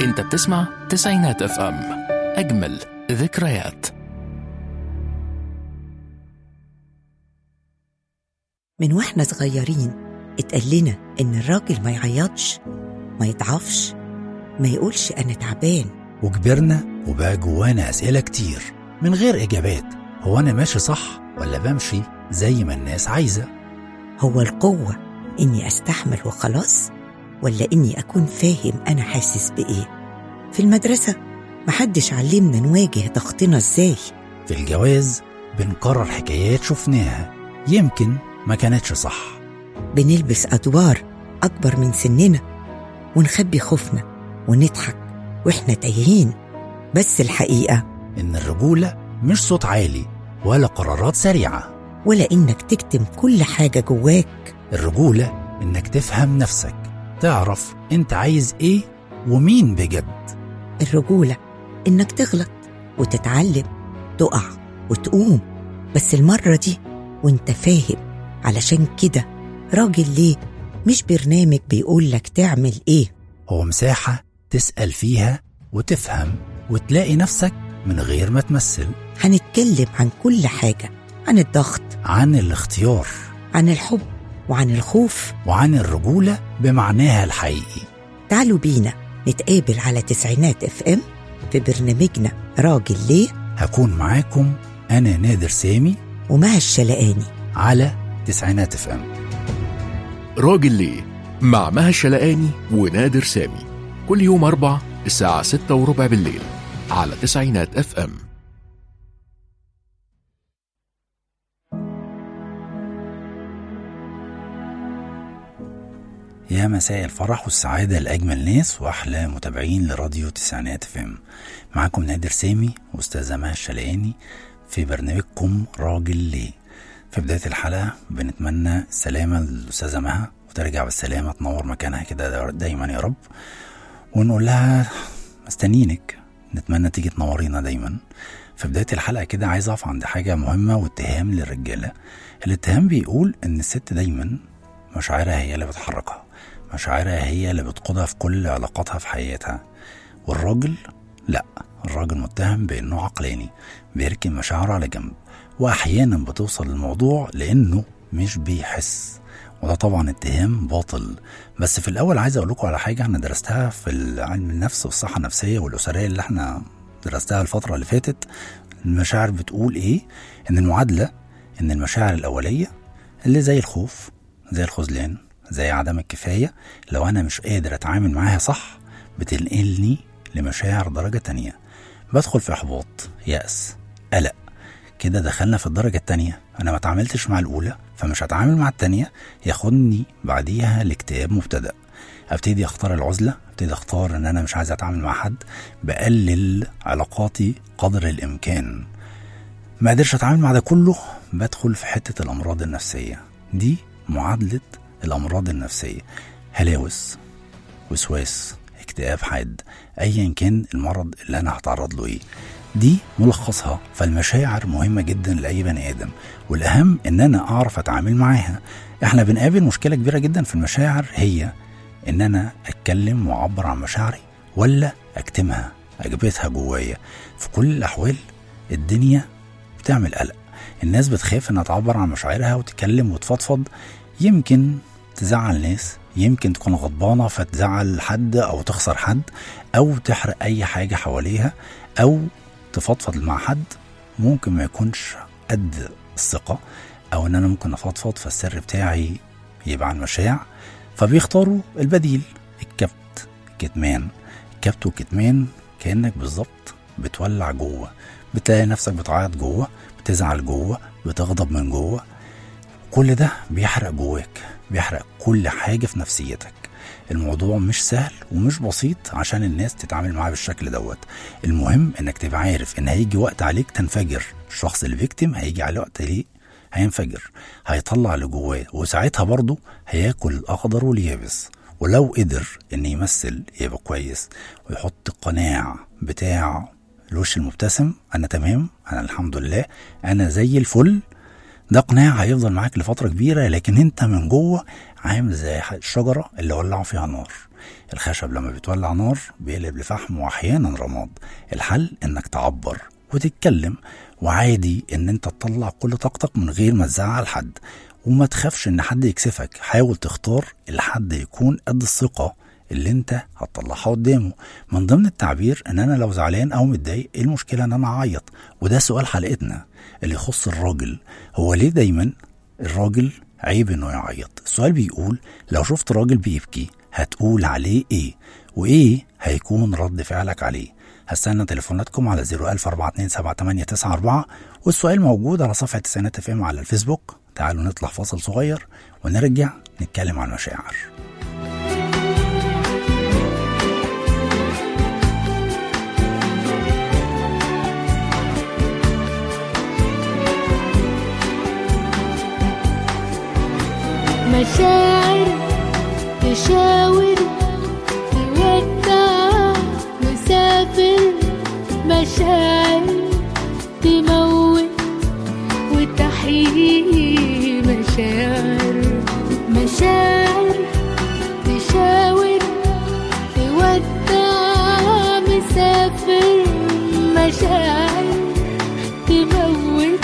انت بتسمع تسعينات اف ام، اجمل ذكريات. من واحنا صغيرين اتقال لنا ان الراجل ما يعيطش، ما يضعفش، ما يقولش انا تعبان. وكبرنا وبقى جوانا أسئلة كتير من غير إجابات. هو أنا ماشي صح ولا بمشي زي ما الناس عايزة؟ هو القوة اني استحمل وخلاص، ولا اني اكون فاهم انا حاسس بايه؟ في المدرسة محدش علمنا نواجه ضغطنا ازاي. في الجواز بنكرر حكايات شفناها يمكن ما كانتش صح. بنلبس ادوار اكبر من سننا ونخبي خوفنا ونضحك واحنا تايهين. بس الحقيقة إن الرجولة مش صوت عالي ولا قرارات سريعة، ولا انك تكتم كل حاجة جواك. الرجولة إنك تفهم نفسك، تعرف أنت عايز إيه ومين بجد. الرجولة انك تغلط وتتعلم، تقع وتقوم، بس المرة دي وانت فاهم. علشان كده راجل ليه مش برنامج بيقولك تعمل ايه، هو مساحة تسأل فيها وتفهم وتلاقي نفسك من غير ما تمثل. هنتكلم عن كل حاجة، عن الضغط، عن الاختيار، عن الحب، وعن الخوف، وعن الرجولة بمعناها الحقيقي. تعالوا بينا نتقابل على تسعينات اف ام في برنامجنا راجل ليه. هكون معاكم أنا نادر سامي ومع الشلقاني على تسعينات اف ام. راجل ليه مع مها الشلقاني ونادر سامي، كل يوم 4 الساعة 6:15 بالليل على تسعينات اف ام. يا مساء الفرح والسعادة لأجمل ناس وأحلى متابعين لراديو تسعينات اف ام. معكم نادر سامي وأستاذة مها الشلقاني في برنامجكم راجل ليه. في بداية الحلقة بنتمنى السلامة للأستاذة مها وترجع بالسلامة، تنور مكانها كده دايما يا رب، ونقول لها مستنينك، نتمنى تيجي تنورينا دايما. في بداية الحلقة كده عايز أقف عند حاجة مهمة واتهام للرجالة. الاتهام بيقول إن الست دايما مشاعرها هي اللي بتحركها، مشاعرها هي اللي بتقودها في كل علاقاتها في حياتها، والراجل لا، الراجل متهم بأنه عقلاني بيركن مشاعره على جنب، وأحيانا بتوصل الموضوع لأنه مش بيحس، وده طبعا اتهام باطل. بس في الأول عايز أقول لكم على حاجة أنا درستها في علم النفس والصحة النفسية والأسرية اللي احنا درستها الفترة اللي فاتت. المشاعر بتقول إيه؟ إن المعادلة إن المشاعر الأولية اللي زي الخوف، زي الخذلان، زي عدم الكفاية، لو أنا مش قادر أتعامل معاها صح بتنقلني لمشاعر درجة تانية، بدخل في إحباط، يأس، قلق. كده دخلنا في الدرجة التانية، أنا ما تعاملتش مع الأولى فمش هتعامل مع التانية، ياخدني بعديها لاكتئاب مبتدأ. أبتدي أختار العزلة، أبتدي أختار أن أنا مش عايز أتعامل مع حد، بقلل علاقاتي قدر الإمكان. ما قدرش أتعامل مع ده كله، بدخل في حتة الأمراض النفسية. دي معادلة الأمراض النفسية، هلاوس، وسواس، اكتئاب حاد، أيا كان المرض اللي أنا هتعرض له إيه، دي ملخصها. فالمشاعر مهمة جدا لأي بني آدم، والأهم إن أنا أعرف أتعامل معاها. إحنا بنقابل مشكلة كبيرة جدا في المشاعر، هي إن أنا أتكلم وأعبر عن مشاعري ولا أكتمها أجبتها جوايا. في كل الأحوال الدنيا بتعمل قلق، الناس بتخاف إنها تعبر عن مشاعرها وتتكلم وتفضفض، يمكن تزعل ناس، يمكن تكون غضبانة فتزعل حد أو تخسر حد أو تحرق أي حاجة حواليها أو تفضفض مع حد ممكن ما يكونش قد الثقة، أو إن أنا ممكن أفضفض فالسر بتاعي يبقى عن مشاع، فبيختاروا البديل، الكبت، الكتمان. الكبت والكتمان كأنك بالظبط بتولع جوه، بتلاقي نفسك بتعيط جوه، بتزعل جوه، بتغضب من جوه، كل ده بيحرق جواك، بيحرق كل حاجة في نفسيتك. الموضوع مش سهل ومش بسيط عشان الناس تتعامل معاه بالشكل دوت. المهم انك تبقى عارف ان هيجي وقت عليك تنفجر. الشخص اللي بيكتم هيجي على وقت ليه هينفجر، هيطلع اللي جواه، وساعتها برضه هياكل الاخضر واليابس. ولو قدر ان يمثل يبقى كويس ويحط القناع بتاع الوش المبتسم، انا تمام، انا الحمد لله، انا زي الفل، ده قناع هيفضل معاك لفترة كبيرة، لكن انت من جوه عامل زي الشجرة اللي ولعوا فيها نار. الخشب لما بيتولع نار بيقلب لفحم واحيانا رماد. الحل انك تعبر وتتكلم، وعادي ان انت تطلع كل طاقتك من غير ما تزعل حد، وما تخافش ان حد يكسفك. حاول تختار الحد يكون قد الثقة اللي انت هتطلعها قدامه. من ضمن التعبير ان انا لو زعلان او متضايق، ايه المشكلة ان انا اعيط؟ وده سؤال حلقتنا اللي يخص الراجل. هو ليه دايما الراجل عيب انه يعيط؟ السؤال بيقول لو شفت راجل بيبكي هتقول عليه ايه؟ وايه هيكون رد فعلك عليه؟ هستنى تليفوناتكم على 014278894، والسؤال موجود على صفحة تسعينات FM على الفيسبوك. تعالوا نطلع فاصل صغير ونرجع نتكلم عن المشاعر. مشاعر تشاور تودع مسافر، مشاعر تموت وتحيي، مشاعر تشاور تودع مسافر، مشاعر تموت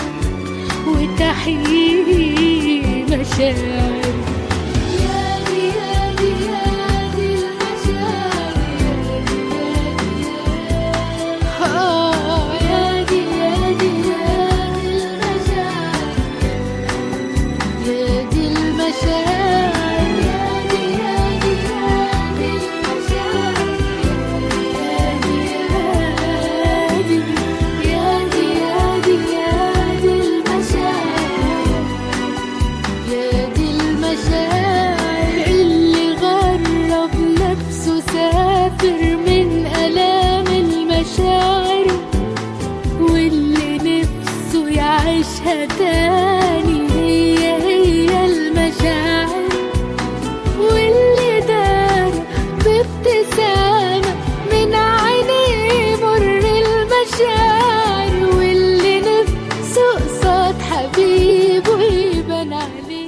وتحيي، مشاعر تاني، هي المشاعر، واللي دار بابتسامة من عينيه مر المشاعر، واللي نفسه قصاد حبيبه يبان عليه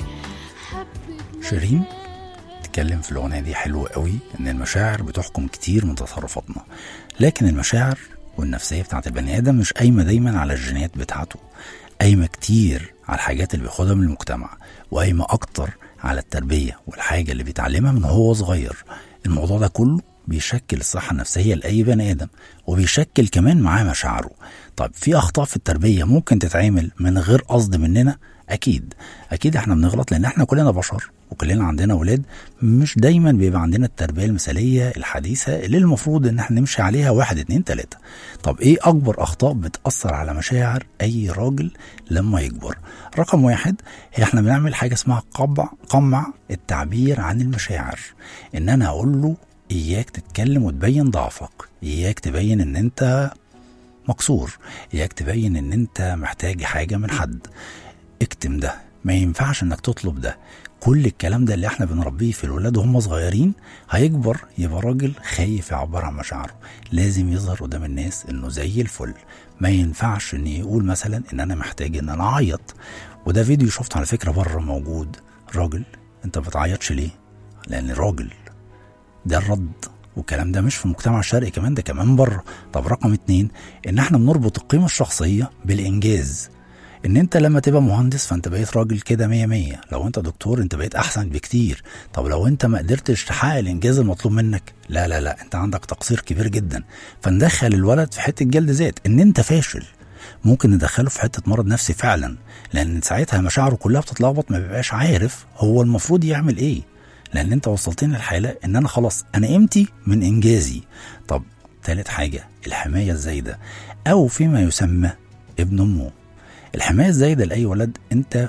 حبيب. شيرين تتكلم في الأغنية دي حلوة قوي ان المشاعر بتحكم كتير من تصرفاتنا، لكن المشاعر والنفسية بتاعت البني آدم مش قايمة دايما على الجينات بتاعته، قايمة كتير على الحاجات اللي بياخدها من المجتمع، وقايمة أكتر على التربية والحاجة اللي بيتعلمها من هو صغير. الموضوع ده كله بيشكل الصحة النفسية لأي بني آدم، وبيشكل كمان معاه مشاعره. طب في أخطاء في التربية ممكن تتعامل من غير قصد مننا؟ أكيد احنا بنغلط، لأن احنا كلنا بشر وكلنا عندنا ولاد. مش دايما بيبقى عندنا التربية المثالية الحديثة اللي المفروض ان احنا نمشي عليها 1 2 3. طب ايه اكبر اخطاء بتأثر على مشاعر اي راجل لما يكبر؟ رقم 1، احنا بنعمل حاجة اسمها قمع التعبير عن المشاعر. ان انا اقول له اياك تتكلم وتبين ضعفك، اياك تبين ان انت مكسور، اياك تبين ان انت محتاج حاجة من حد. اكتم ده، ما ينفعش انك تطلب ده. كل الكلام ده اللي احنا بنربيه في الولاد وهم صغيرين، هيكبر يبقى راجل خايف يعبر عن مشاعره. لازم يظهر قدام الناس انه زي الفل. ما ينفعش ان يقول مثلا ان انا محتاج ان انا اعيط. وده فيديو شفته على فكرة بره موجود، راجل انت بتعيطش ليه؟ لان راجل. ده الرد. والكلام ده مش في المجتمع الشرقي كمان، ده كمان بره. طب رقم 2، ان احنا بنربط القيمة الشخصية بالانجاز. ان انت لما تبقى مهندس فانت بقيت راجل كده 100، لو انت دكتور انت بقيت احسن بكتير. طب لو انت ما قدرتش تحقق الانجاز المطلوب منك، لا انت عندك تقصير كبير جدا. فندخل الولد في حتة جلد ذات ان انت فاشل. ممكن ندخله في حتة مرض نفسي فعلا، لان ساعتها مشاعره كلها بتتلخبط، ما بيبقاش عارف هو المفروض يعمل ايه، لان انت وصلتني للحالة ان انا خلاص انا قيمتي من انجازي. طب 3 حاجة، الحماية الزايدة او فيما يسمى ابن امه. الحماية الزايدة لأي ولد، انت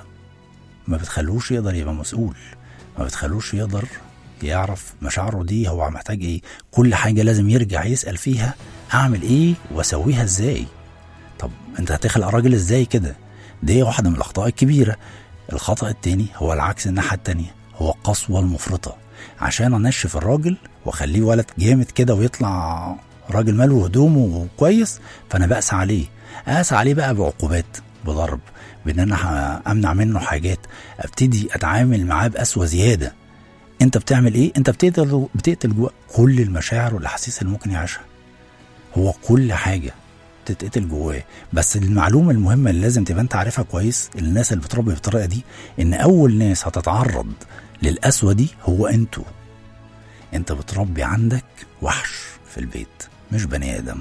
ما بتخلوش يقدر يبقى مسؤول، ما بتخلوش يقدر يعرف مشاعره دي هو محتاج ايه. كل حاجة لازم يرجع يسأل فيها اعمل ايه واسويها ازاي. طب انت هتخلق راجل ازاي كده؟ دي واحدة من الاخطاء الكبيرة. الخطأ التاني هو العكس، الناحية التانية هو القسوة المفرطة. عشان انشف الراجل واخليه ولد جامد كده ويطلع راجل ماله هدومه كويس، فانا بقسى عليه بقى بعقوبات، بضرب، بان انا امنع منه حاجات، ابتدي اتعامل معاه بقسوه زياده. انت بتعمل ايه؟ انت بتقتل جواه كل المشاعر والاحاسيس اللي ممكن يعيشها. هو كل حاجه تتقتل جواه. بس المعلومه المهمه اللي لازم تبقى انت عارفها كويس، الناس اللي بتربي بالطريقه دي، ان اول ناس هتتعرض للقسوه دي هو انتوا. انت بتربي عندك وحش في البيت مش بني ادم.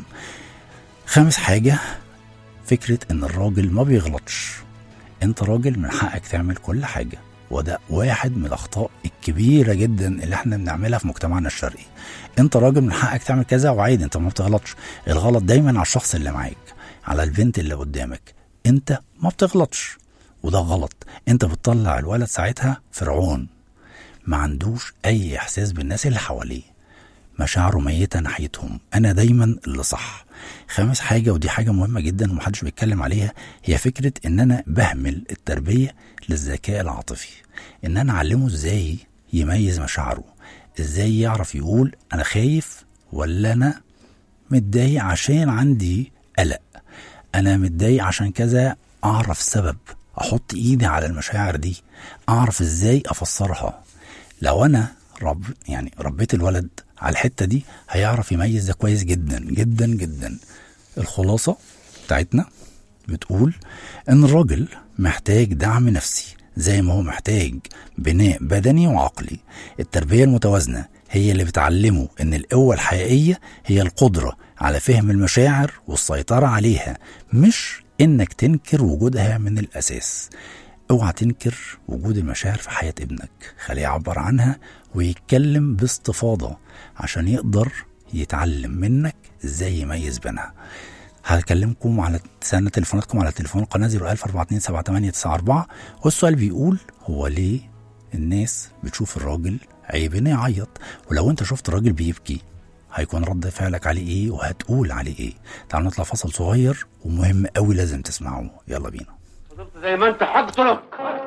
5 حاجه، فكره ان الراجل ما بيغلطش. انت راجل من حقك تعمل كل حاجه، وده واحد من الاخطاء الكبيره جدا اللي احنا بنعملها في مجتمعنا الشرقي. انت راجل من حقك تعمل كذا وعادي، انت ما بتغلطش. الغلط دايما على الشخص اللي معاك، على البنت اللي قدامك. انت ما بتغلطش وده غلط. انت بتطلع الولد ساعتها فرعون، ما عندوش اي احساس بالناس اللي حواليه، مشاعره ميتة ناحيتهم. انا دايما اللي صح. 5 حاجة، ودي حاجة مهمة جدا ومحدش بيتكلم عليها، هي فكرة ان انا بهمل التربية للذكاء العاطفي. ان انا اعلمه ازاي يميز مشاعره، ازاي يعرف يقول انا خايف ولا انا متضايق عشان عندي قلق، انا متضايق عشان كذا، اعرف سبب، احط ايدي على المشاعر دي، اعرف ازاي افسرها. لو انا ربيت الولد على الحتة دي هيعرف يميز ده كويس جدا جدا جدا. الخلاصة بتاعتنا بتقول ان الراجل محتاج دعم نفسي زي ما هو محتاج بناء بدني وعقلي. التربية المتوازنة هي اللي بتعلمه ان القوة الحقيقية هي القدرة على فهم المشاعر والسيطرة عليها، مش انك تنكر وجودها من الاساس. اوعى تنكر وجود المشاعر في حياة ابنك، خليه يعبر عنها ويتكلم باستفاضة عشان يقدر يتعلم منك ازاي يميز بينها. هكلمكم على تليفوناتكم على تليفون القناة 010427894. والسؤال بيقول هو ليه الناس بتشوف الراجل عيب انه يعيط؟ ولو انت شفت الراجل بيبكي هيكون رد فعلك عليه ايه وهتقول عليه ايه؟ تعالوا نطلع فصل صغير ومهم قوي لازم تسمعوه. يلا بينا. فضلت زي ما انت حضرتك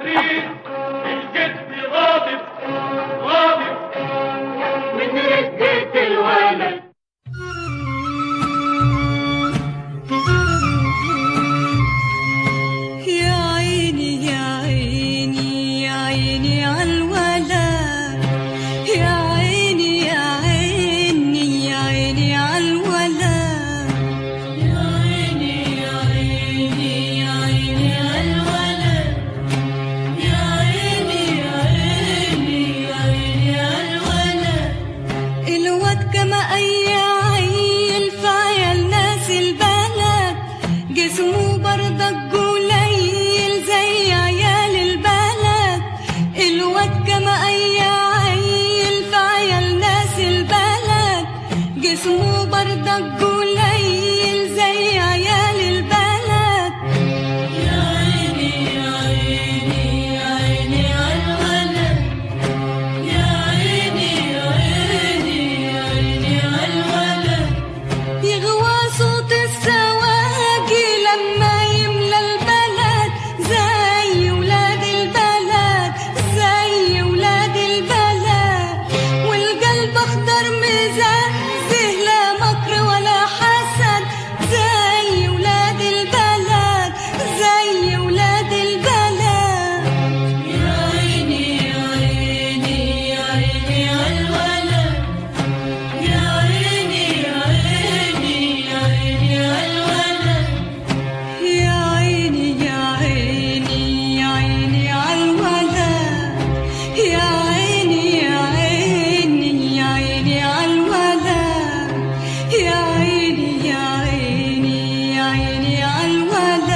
الجد غاضب من ردة الولد. يا عيني يا عيني يا عيني عالولد، يا عيني يا عيني يا عيني عالولد، يا عيني يا عيني يا عيني عالولد، يا عيني يا عيني يا عيني عالولد. الواد كما اي عيل في عيال ناس البلد، جسمه برضك قليل زي عيال البلد. الواد كما اي عيل في عيال ناس البلد، جسمه برضك قليل زي عيال البلد. يا عيني يا عيني يا عيني عالولد، يا عيني يا عيني يا عيني عالولد. يغوى صوت السواقي لما يملى البلد زي ولاد البلد، زي ولاد البلد. والقلب اخضر مزهزه لا مكر ولا حسد، زي ولاد البلد، زي ولاد البلد. يا عيني يا عيني يا عيني عالولد، يا عيني يا عيني يا عيني عالولد، يا عيني يا عيني يا عيني عالولد، يا عيني يا عيني يا عيني عالولد، يا عيني يا عيني يا عيني عالولد،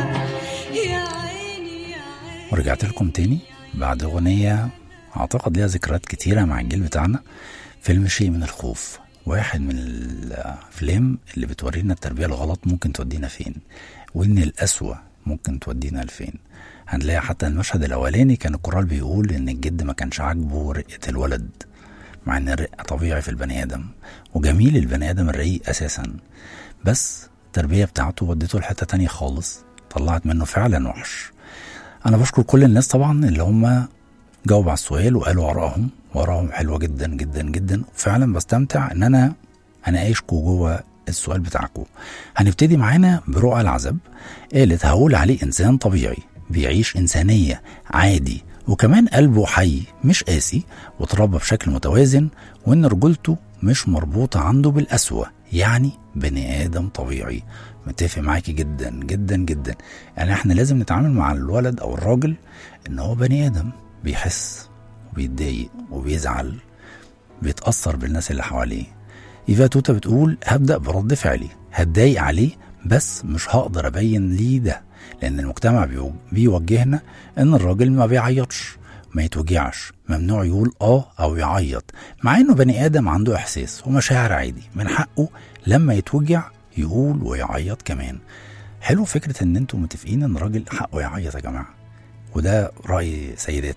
يا عيني يا عيني. ورجعت لكم تاني بعد أغنية أعتقد ليها ذكريات كتيرة مع الجيل بتاعنا. فيلم شيء من الخوف، واحد من الأفلام اللي بتورينا التربية الغلط ممكن تودينا فين، وإن الأسوأ ممكن تودينا لفين. هنلاقي حتى المشهد الأولاني كان الكورال بيقول إن الجد ما كانش عاجبه رقة الولد، مع إن الرقة طبيعي في البني آدم وجميل البني آدم الرقيق أساسا، بس التربية بتاعته ودته لحتة تانية خالص، طلعت منه فعلا وحش. أنا بشكر كل الناس طبعا اللي هم جاوبوا على السؤال وقالوا آرائهم حلوة جدا جدا جدا، وفعلا بستمتع إن أنا أعيشكوا جوه السؤال بتاعكم. هنبتدي معانا برؤى العزب. قالت هقول عليه إنسان طبيعي بيعيش إنسانية عادي، وكمان قلبه حي مش قاسي، وتربى بشكل متوازن، وإن رجولته مش مربوطة عنده بالقسوة، يعني بني آدم طبيعي. متفق معاكي جدا جدا جدا. يعني احنا لازم نتعامل مع الولد أو الراجل إن هو بني آدم بيحس وبيتضايق وبيزعل، بيتأثر بالناس اللي حواليه. إيفا توتا بتقول هبدأ برد فعلي، هتضايق عليه بس مش هقدر أبين ليه ده، لأن المجتمع بيوجهنا إن الراجل ما بيعيطش، ما يتوجعش، ممنوع يقول أو يعيط، مع إنه بني آدم عنده إحساس ومشاعر عادي، من حقه لما يتوجع يقول ويعيط كمان. حلو فكرة إن أنتم متفقين إن الراجل حقه يعيط يا جماعة، وده رأي سيدات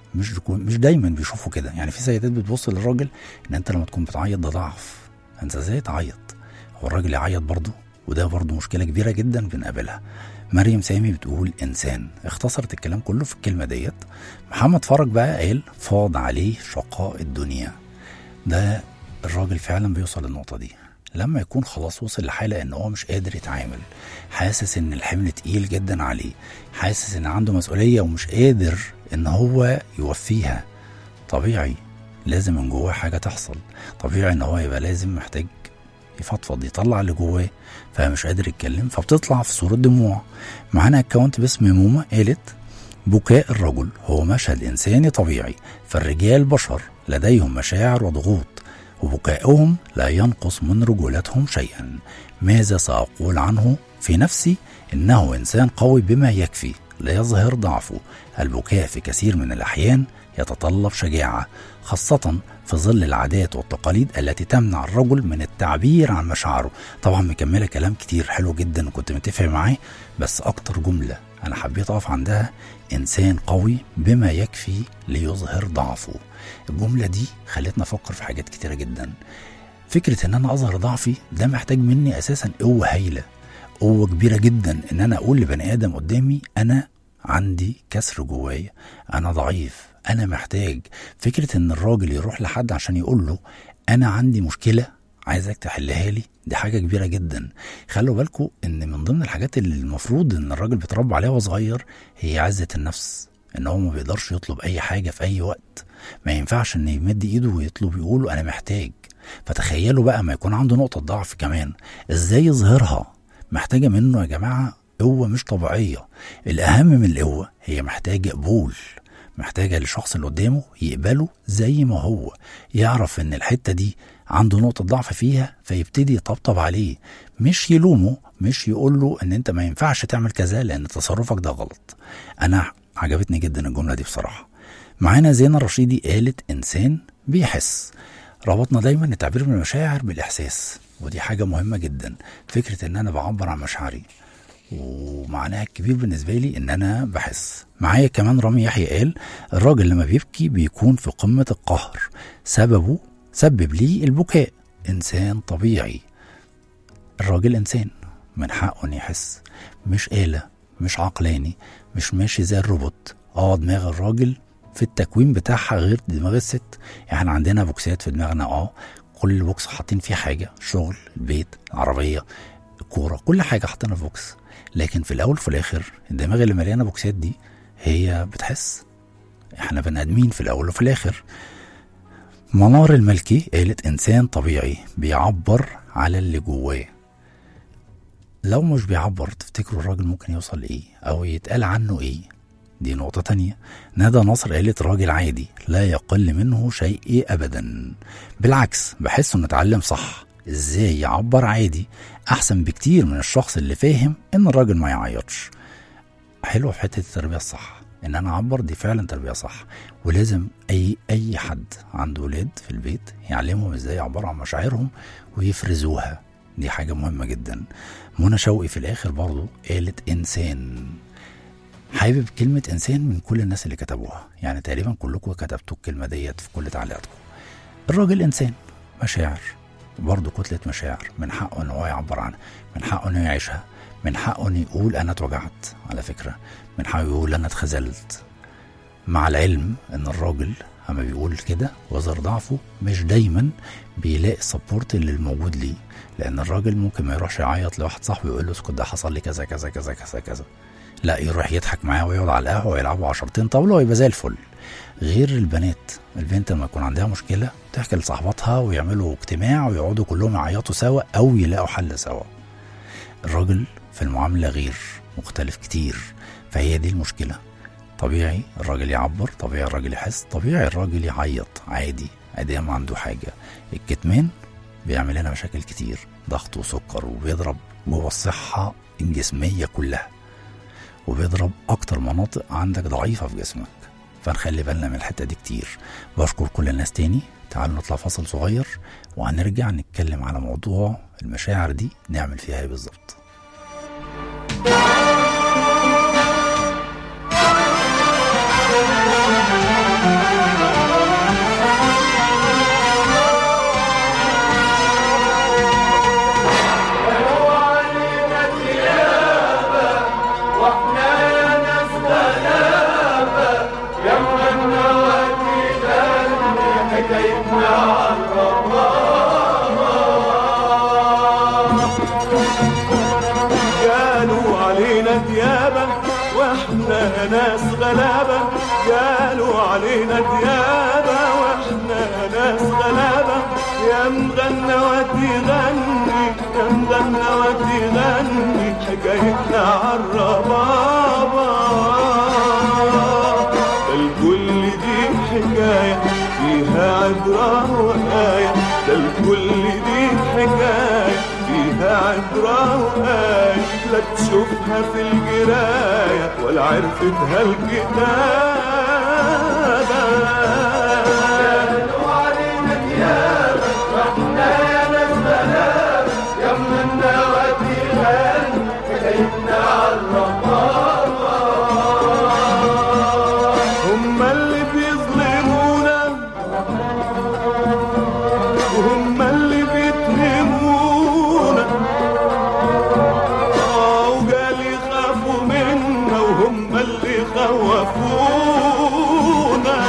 مش دايما بيشوفوا كده. يعني في سيدات بتبص للراجل إن أنت لما تكون بتعيط ده ضعف، أنت إزاي تعيط؟ هو الراجل يعيط برضه؟ وده برضه مشكلة كبيرة جدا بنقابلها. مريم سامي بتقول إنسان، اختصرت الكلام كله في الكلمة ديت. محمد فرج بقى قال فاض عليه شقاء الدنيا. ده الراجل فعلا بيوصل للنقطة دي لما يكون خلاص وصل لحالة ان هو مش قادر يتعامل، حاسس ان الحمل تقيل جدا عليه، حاسس ان عنده مسؤولية ومش قادر ان هو يوفيها. طبيعي لازم من جواه حاجة تحصل، طبيعي ان هو يبقى لازم محتاج يفضفض، يطلع اللي جواه، فمش قادر يتكلم، فبتطلع في صورة دموع. معانا اكونت باسم مومة قالت بكاء الرجل هو مشهد إنساني طبيعي، فالرجال بشر لديهم مشاعر وضغوط، وبكاؤهم لا ينقص من رجولتهم شيئا. ماذا سأقول عنه في نفسي؟ إنه إنسان قوي بما يكفي لا يظهر ضعفه. البكاء في كثير من الأحيان يتطلب شجاعة، خاصة في ظل العادات والتقاليد التي تمنع الرجل من التعبير عن مشاعره. طبعا مكملة كلام كتير حلو جدا وكنت متفق معاه، بس أكتر جملة أنا حبيت أقف عندها إنسان قوي بما يكفي ليظهر ضعفه. الجملة دي خلتنا أفكر في حاجات كتيرة جدا. فكرة إن أنا أظهر ضعفي ده محتاج مني أساسا قوة هايلة، قوة كبيرة جدا، إن أنا أقول لبني آدم قدامي أنا عندي كسر جوايا، أنا ضعيف، أنا محتاج. فكرة إن الراجل يروح لحد عشان يقول له أنا عندي مشكلة عايزك تحلها لي، دي حاجة كبيرة جدا. خلوا بالكم إن من ضمن الحاجات اللي المفروض إن الراجل بيتربى عليها وهو صغير هي عزة النفس، إن هو ما بيقدرش يطلب أي حاجة في أي وقت، ما ينفعش إن يمد إيده ويطلب يقول أنا محتاج. فتخيلوا بقى ما يكون عنده نقطة ضعف كمان، إزاي يظهرها؟ محتاجة منه يا جماعة قوة مش طبيعية. الأهم من القوة هي محتاجة قبول، محتاجة للشخص اللي قدامه يقبله زي ما هو، يعرف ان الحتة دي عنده نقطة ضعف فيها فيبتدي يطبطب عليه، مش يلومه، مش يقوله ان انت ما ينفعش تعمل كذا لان تصرفك ده غلط. انا عجبتني جدا الجملة دي بصراحة. معانا زينة الرشيدي قالت انسان بيحس. ربطنا دايما التعبير من المشاعر بالاحساس، ودي حاجة مهمة جدا. فكرة ان انا بعبر عن مشاعري ومعناها الكبير بالنسبة لي ان انا بحس. معايا كمان رامي يحيى قال الراجل لما بيبكي بيكون في قمة القهر، سبب لي البكاء. انسان طبيعي، الراجل انسان من حقه ان يحس، مش آلة، مش عقلاني، مش ماشي زي الروبوت. دماغ الراجل في التكوين بتاعها غير دماغ الست. يعني عندنا بوكسات في دماغنا، كل بوكس حاطين فيه حاجة، شغل، البيت، العربية، الكورة، كل حاجة حاطينها في بوكس. لكن في الاول وفي الاخر الدماغ اللي مليانه بوكسات دي هي بتحس. احنا بني ادمين في الاول وفي الاخر. منار الملكي قالت انسان طبيعي بيعبر على اللي جواه. لو مش بيعبر تفتكروا الراجل ممكن يوصل لايه او يتقال عنه ايه؟ دي نقطة تانية. ندى نصر قالت راجل عادي لا يقل منه شيء ابدا، بالعكس بحس انه اتعلم صح ازاي يعبر عادي، احسن بكتير من الشخص اللي فاهم ان الراجل ما يعيطش. حلو في حته التربيه الصح، ان انا اعبر، دي فعلا تربيه صح. ولازم اي حد عنده ولاد في البيت يعلمهم ازاي يعبروا عن مشاعرهم ويفرزوها، دي حاجه مهمه جدا. منى شوقي في الاخر برضو قالت انسان. حابب كلمه انسان من كل الناس اللي كتبوها، يعني تقريبا كلكم كتبتوا الكلمه ديت في كل تعليقاتكم. الراجل انسان، مشاعر، برضه كتلة مشاعر، من حقه ان هو يعبر عنها، من حقه انه يعيشها، من حقه انه يقول انا اتوجعت على فكرة، من حقه يقول انا اتخذلت. مع العلم ان الراجل اما بيقول كده وزر ضعفه مش دايما بيلاقي السبورت اللي الموجود ليه، لان الراجل ممكن ما يروحش يعيط لواحد صاحبه يقول له اسكت ده حصل لي كذا كذا كذا كذا كذا، لا يروح يضحك معاه ويقعد على القهوه ويلعبوا 10 طاوله ويبقى زي الفل. غير البنات، البنت لما يكون عندها مشكله تحكي لصاحباتها ويعملوا اجتماع ويقعدوا كلهم يعيطوا سوا او يلاقوا حل سوا. الراجل في المعامله غير مختلف كتير، فهي دي المشكله. طبيعي الراجل يعبر، طبيعي الراجل يحس، طبيعي الراجل يعيط عادي عادي ما عنده حاجه. الكتمان بيعمل لنا مشاكل كتير، ضغط وسكر، وبيضرب جوه الصحه الجسميه كلها، وبيضرب اكتر مناطق عندك ضعيفه في جسمك، فنخلي بالنا من الحته دي كتير. بشكر كل الناس تاني. تعالوا نطلع فاصل صغير وهنرجع نتكلم على موضوع المشاعر دي نعمل فيها ايه بالظبط. ناس غلابة قالوا علينا ديابة واحنا ناس غلابة، يا مغنى وتغني يا مغنى وتغني حكايتنا عالربابة. الكل دي حكاية فيها عبرة وآية، الكل دي حكاية فيها عبرة وآية، لا تشوفها في القراية ولا عرفتها الكتابة. قالوا علينا ديابة واحنا يا ناس غلابة، يا منا وتغني حكايتنا عالربابة. هم اللي بيظلمونا وهم اللي بيتهمونا، وقال يخافوا منا وهم اللي خوفونا.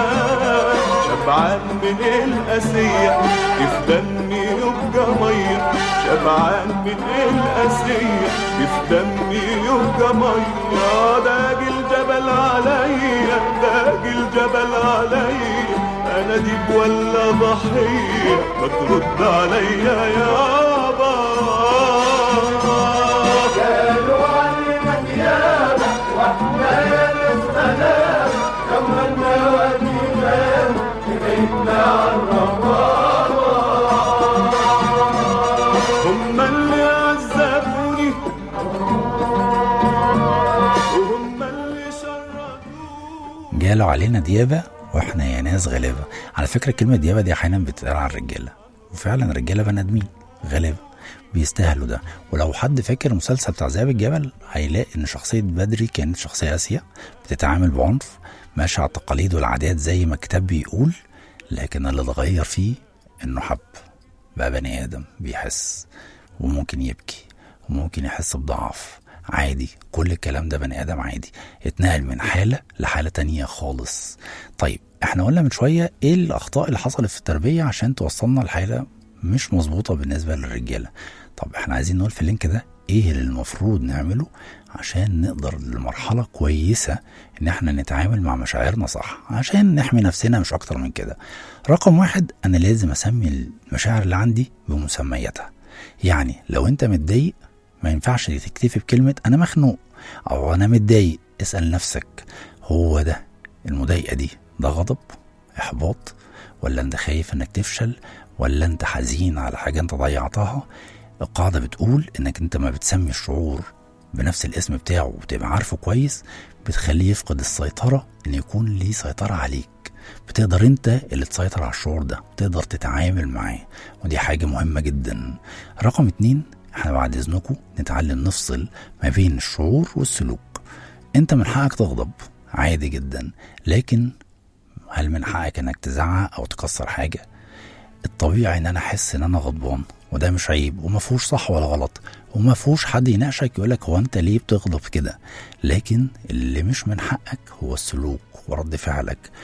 شبعان من القاسية كيف دمي يبقى مية، شبعان من القاسية كيف دمي يبقى مية. داق الجبل عليا داق الجبل عليا، أنا ديب ولا ضحية ما ترد عليا يابا. قالوا علينا ديابة واحنا يا ناس غلابة، كملنا ودينا حكايتنا عالربابة. هم اللي عذبوني وهم اللي شردوني. قالوا علينا ديابة واحنا يا ناس غلابة. على فكرة كلمة ديابة دي احيانا بتتقال على الرجالة، وفعلا الرجالة بني ادمين غلابة بيستاهلوا ده. ولو حد فاكر المسلسل بتاع ذئاب الجبل هيلاقي ان شخصية بدري كانت شخصية قاسية بتتعامل بعنف، ماشي على التقاليد والعادات زي ما الكتاب بيقول، لكن اللي اتغير فيه انه حب بقى بني ادم بيحس وممكن يبكي وممكن يحس بضعف عادي. كل الكلام ده بني ادم عادي، اتنقل من حالة لحالة تانية خالص. طيب احنا قلنا من شوية ايه الاخطاء اللي حصلت في التربية عشان توصلنا لحالة مش مظبوطة بالنسبة للرجالة. طب احنا عايزين نقول في اللينك ده ايه اللي المفروض نعمله عشان نقدر لمرحلة كويسة ان احنا نتعامل مع مشاعرنا صح، عشان نحمي نفسنا مش اكتر من كده. رقم 1، انا لازم اسمي المشاعر اللي عندي بمسمياتها. يعني لو انت متضايق ما ينفعش تكتفي بكلمة انا مخنوق او انا متضايق. اسأل نفسك هو ده المضايقة دي ده غضب احباط، ولا انت خايف انك تفشل، ولا انت حزين على حاجة انت ضيعتها. القاعدة بتقول انك انت ما بتسمي الشعور بنفس الاسم بتاعه وتبقى عارفه كويس بتخليه يفقد السيطرة ان يكون ليه سيطرة عليك. بتقدر انت اللي تسيطر على الشعور ده، تقدر تتعامل معاه، ودي حاجة مهمة جدا. رقم 2، احنا بعد اذنكم نتعلم نفصل ما بين الشعور والسلوك. انت من حقك تغضب عادي جدا، لكن هل من حقك انك تزعق او تكسر حاجة؟ الطبيعي ان انا احس ان انا غضبان، وده مش عيب وما فيهوش صح ولا غلط، وما فيهوش حد يناقشك يقولك هو انت ليه بتغضب كده. لكن اللي مش من حقك هو السلوك ورد فعلك.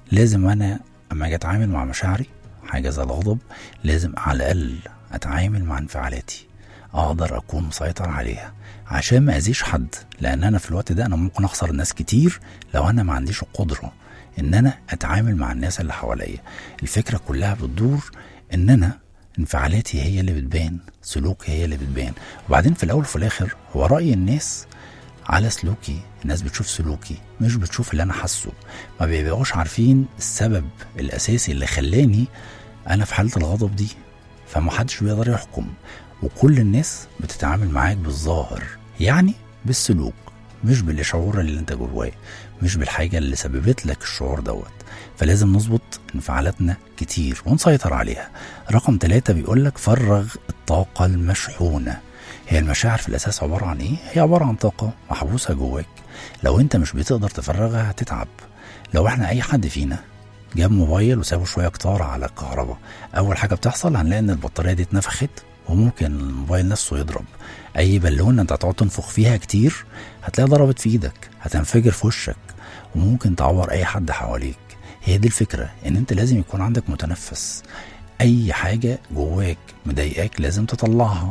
لازم انا اما اجي اتعامل مع مشاعري حاجه زي الغضب لازم على الاقل اتعامل مع انفعالاتي، اقدر اكون مسيطر عليها عشان ما اذيش حد، لان انا في الوقت ده انا ممكن اخسر ناس كتير لو انا ما عنديش القدره ان انا اتعامل مع الناس اللي حواليا. الفكره كلها بتدور ان انا انفعالاتي هي اللي بتبان، سلوكي هي اللي بتبان. وبعدين في الاول وفي الاخر هو راي الناس على سلوكي، الناس بتشوف سلوكي مش بتشوف اللي انا حاسه، ما بيبقوش عارفين السبب الاساسي اللي خلاني انا في حاله الغضب دي، فمحدش بيقدر يحكم. وكل الناس بتتعامل معاك بالظاهر، يعني بالسلوك، مش بالشعور اللي انت جواه، مش بالحاجه اللي سببت لك الشعور دوت. فلازم نظبط انفعالاتنا كتير ونسيطر عليها. رقم 3 بيقولك فرغ الطاقه المشحونه. هي المشاعر في الاساس عباره عن ايه؟ هي عباره عن طاقه محبوسه جواك، لو انت مش بتقدر تفرغها هتتعب. لو احنا اي حد فينا جاب موبايل وسابه شويه كتار على الكهرباء، اول حاجه بتحصل هنلاقي ان البطاريه دي اتنفخت وممكن الموبايل نفسه يضرب. اي بالونه انت هتقعد تنفخ فيها كتير هتلاقي ضربت في ايدك، هتنفجر في وشك وممكن تعور اي حد حواليك. هي دي الفكره، ان انت لازم يكون عندك متنفس. اي حاجه جواك مضايقاك لازم تطلعها.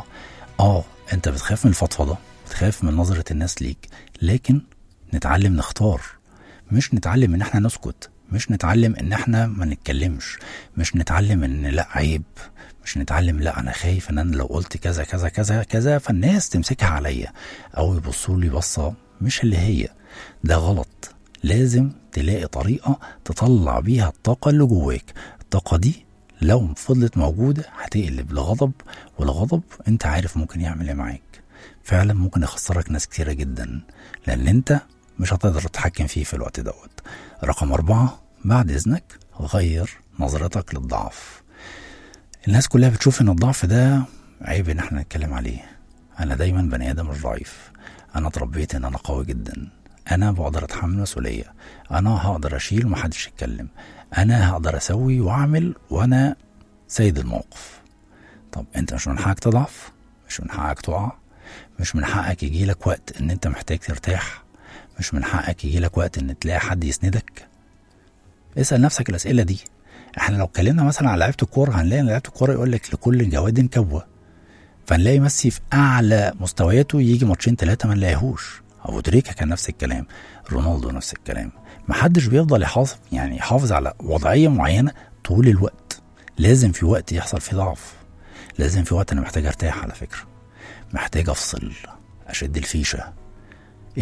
انت بتخاف من الفضفضه، بتخاف من نظره الناس ليك، لكن نتعلم نختار، مش نتعلم ان احنا نسكت، مش نتعلم ان احنا ما نتكلمش، مش نتعلم ان لا عيب، مش نتعلم لا انا خايف ان انا لو قلت كذا كذا كذا كذا فالناس تمسكها عليا او يبصوا لي بصه مش اللي هي. ده غلط. لازم تلاقي طريقه تطلع بيها الطاقه اللي جواك. الطاقه دي لو فضلت موجوده هتقلب لغضب، والغضب انت عارف ممكن يعمل ايه معاك. فعلا ممكن يخسرك ناس كتيره جدا، لان انت مش هتقدر تتحكم فيه في الوقت دوت. رقم 4 بعد اذنك غير نظرتك للضعف. الناس كلها بتشوف ان الضعف ده عيب ان احنا نتكلم عليه. انا دايما بني ادم مش ضعيف، انا اتربيت ان انا قوي جدا، انا بقدر اتحمل مسؤوليه، انا هقدر اشيل ومحدش يتكلم، انا هقدر اسوي واعمل وانا سيد الموقف. طب انت مش من حقك تضعف؟ مش من حقك تقع؟ مش من حقك يجيلك وقت ان انت محتاج ترتاح؟ مش من حقك يجيلك وقت ان تلاقي حد يسندك؟ اسأل نفسك الاسئله دي. احنا لو اتكلمنا مثلا على لعيبه الكوره هنلاقي لعيبه الكوره يقول لك لكل جواد كوه، فنلاقي ميسي في اعلى مستوياته يجي ماتشين 3 ما نلاقيهوش. ابو تريكه كان نفس الكلام، رونالدو نفس الكلام. محدش بيفضل يحافظ على وضعيه معينه طول الوقت. لازم في وقت يحصل فيه ضعف، لازم في وقت انا محتاج ارتاح. على فكره محتاج افصل، اشد الفيشه. ايه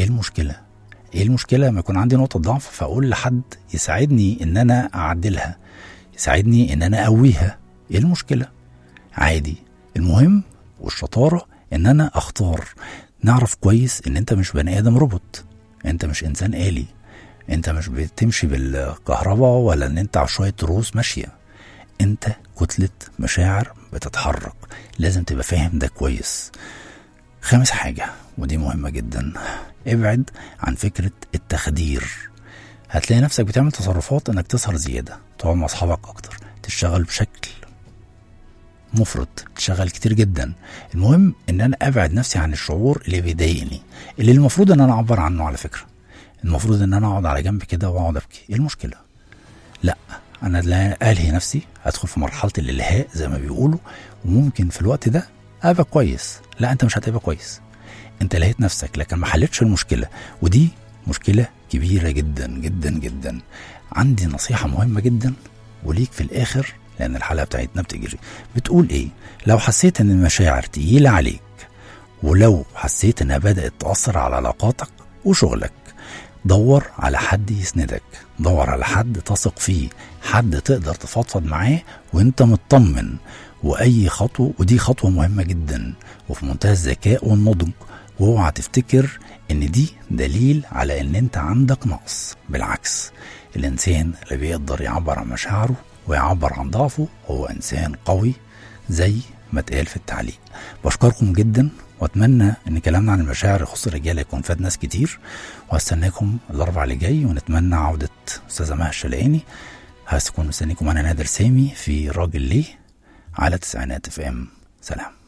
المشكله لما يكون عندي نقطه ضعف فاقول لحد يساعدني ان انا اعدلها، يساعدني ان انا اقويها؟ ايه المشكله؟ عادي. المهم والشطاره ان انا اختار. نعرف كويس ان انت مش بني ادم روبوت، انت مش انسان آلي، انت مش بتمشي بالكهرباء ولا ان انت على شويه تروس ماشيه، انت كتله مشاعر بتتحرك. لازم تبقى فاهم ده كويس. 5 حاجه ودي مهمه جدا، ابعد عن فكره التخدير. هتلاقي نفسك بتعمل تصرفات انك تسهر زياده، تقعد مع اصحابك اكتر، تشتغل بشكل مفرط، تشغل كتير جدا. المهم ان انا ابعد نفسي عن الشعور اللي بيضايقني، اللي المفروض ان انا اعبر عنه. على فكره المفروض ان انا اقعد على جنب كده واقعد ابكي. ايه المشكله؟ لا، انا لا الهي نفسي، ادخل في مرحله الالهاء زي ما بيقولوا، وممكن في الوقت ده ابقى كويس. لا، انت مش هتبقى كويس، انت لهيت نفسك لكن ما حلتش المشكله، ودي مشكله كبيره جدا جدا جدا. عندي نصيحه مهمه جدا وليك في الاخر لان الحلقه بتاعتنا بتجري. بتقول ايه؟ لو حسيت ان المشاعر تقيله عليك، ولو حسيت انها بدات تاثر على علاقاتك وشغلك، دور على حد يسندك، دور على حد تثق فيه، حد تقدر تفضفض معاه وانت مطمن. واي خطوه، ودي خطوه مهمه جدا وفي منتهى الذكاء والنضج، واوعى تفتكر ان دي دليل على ان انت عندك نقص. بالعكس، الانسان اللي بيقدر يعبر عن مشاعره ويعبر عن ضعفه هو انسان قوي زي ما اتقال في التعليق. بشكركم جدا واتمنى ان كلامنا عن المشاعر يخص الرجاله يكون فاد ناس كتير، وهستناكم الاربعاء اللي جاي ونتمنى عوده استاذه مها الشلقاني. هكون مستنيكم انا نادر سامي في راجل ليه على 90 FM. سلام.